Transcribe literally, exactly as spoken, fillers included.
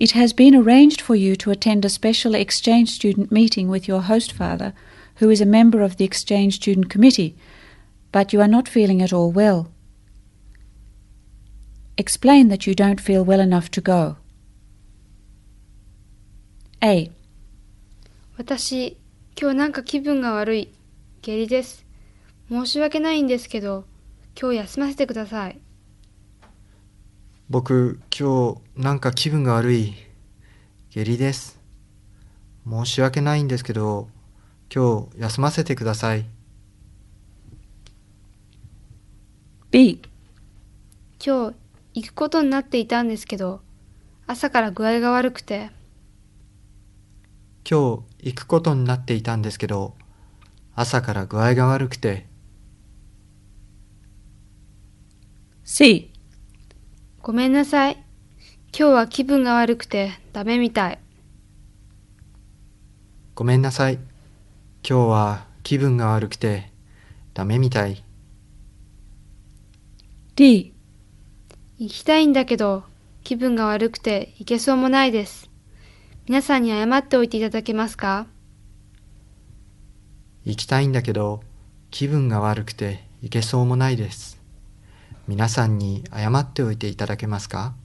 It has been arranged for you to attend a special exchange student meeting with your host father, who is a member of the exchange student committee, but you are not feeling at all well. Explain that you don't feel well enough to go. A. 私、今日なんか気分が悪い。下痢です。申し訳ないんですけど、今日休ませてください。 僕、今日なんか気分が悪い。下痢です。申し訳ないんですけど、今日休ませてください。 B. 今日行くことになっていたんですけど、朝から具合が悪くて。 今日行くことになっていたんですけど、朝から具合が悪くて。 C. ごめんなさい。今日は気分が悪くてダメみたい。 ごめんなさい。今日は気分が悪くてダメみたい。 D. 行きたいんだけど、気分が悪くて行けそうもないです。皆さんに謝っておいていただけますか？ 行きたいんだけど、気分が悪くて行けそうもないです。皆さんに謝っておいていただけますか？